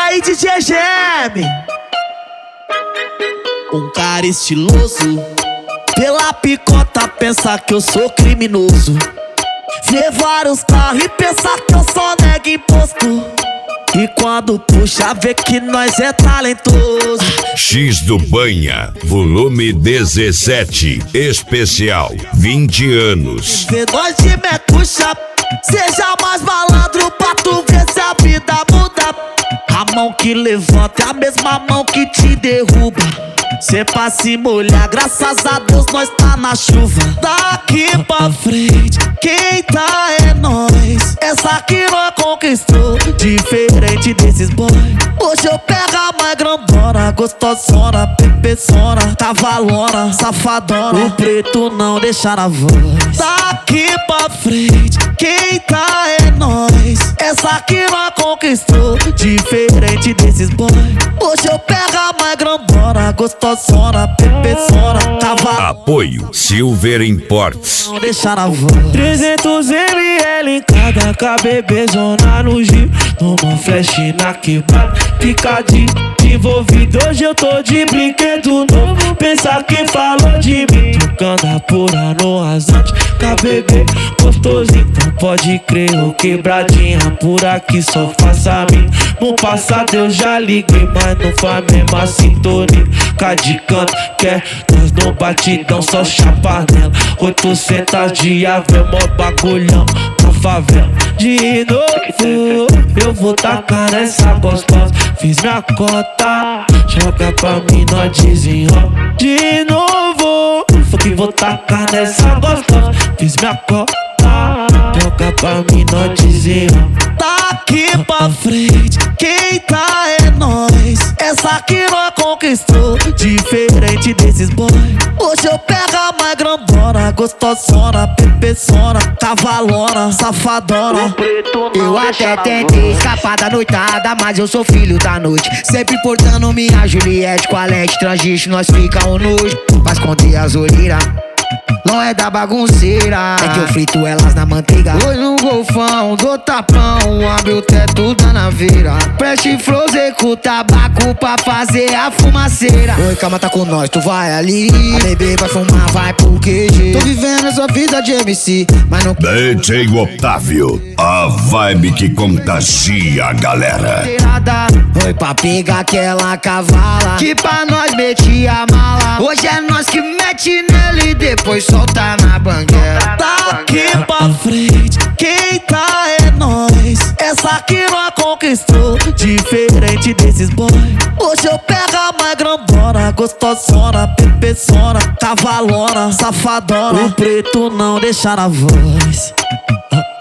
aí, DJ GM. Um cara estiloso, pela picota pensa que eu sou criminoso. Vê vários carros e pensa que eu só nego imposto. E quando puxa vê que nós é talentoso. X do Banha, volume 17, especial, 20 anos. Vê nós de mecuxa, seja mais malandro pra tu ver se a vida muda. A mão que levanta é a mesma mão que te derruba. Cê pra se molhar, graças a Deus nós tá na chuva. Daqui pra frente, quem tá é nós. Essa aqui nós conquistou, diferente desses boy. Hoje eu pego a mais grandona, gostosona, pepeçona, cavalona, safadona. O preto não deixa na voz. Daqui pra frente, quem tá é nós. Essa aqui nós conquistou, diferente desses boy. Hoje eu pego a mais grandona, gostosona, pepeçona, cavalona. Apoio Silver Imports. Não deixa na voz. 300 ml em cada KBB, zona no Gil. Toma flash na quebrada, fica de envolvido. Hoje eu tô de brinquedo novo. Pensa quem falou de mim, tocando a pura no rasante. KBB gostosinho, então pode crer. O quebradinha por aqui só faça a mim. No passado eu já liguei, mas não foi a mesma sintonia. Cá de canto, quer nós no batidão, só chapa nela. 800 de avel, mó bagulhão na favela. De novo, eu vou tacar nessa gostosa. Fiz minha cota, joga pra mim, nós desenrola. De novo, vou tacar nessa gostosa. Fiz minha cota, joga pra mim, nós desenrola. Daqui pra frente, quem tá é nós. Essa aqui nós conquistou, diferente desses boy. Hoje eu pego a mais grandona, gostosona, pepeçona, cavalona, safadona. Eu até tentei escapar da noitada, mas eu sou filho da noite. Sempre portando minha Juliette com a Alex Transisto, nós fica um nojo pra esconder as olheiras. Não é da bagunceira, é que eu frito elas na manteiga. Hoje no golfão, dou tapão, abre o teto da naveira. Preste flose com tabaco pra fazer a fumaceira. Oi, calma, tá com nós, tu vai ali. A bebê vai fumar, vai pro QG. Tô vivendo essa vida de MC, mas não DJ Otávio, a vibe que contagia a galera. Oi, pra pegar aquela cavala que pra nós metia a mala. Hoje é nós que mete nele e depois solta na banguela. Daqui pra frente, quem tá é nós. Essa aqui nós conquistou, diferente desses boy. Hoje eu pego a mais grandona, gostosona, pepeçona, cavalona, safadona. O preto não deixa na voz.